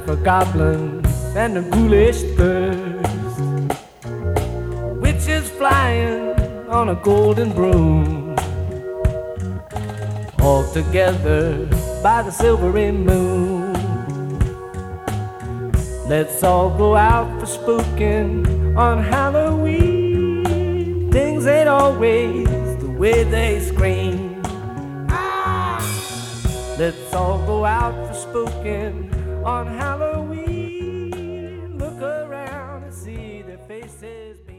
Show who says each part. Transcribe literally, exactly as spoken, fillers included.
Speaker 1: for goblins and the ghoulish thirst. Witches flying on a golden broom, all together by the silvery moon. Let's all go out for spooking on Halloween. Things ain't always the way they scream. Ah! Let's all go out for spooking on Halloween. Look around and see their faces.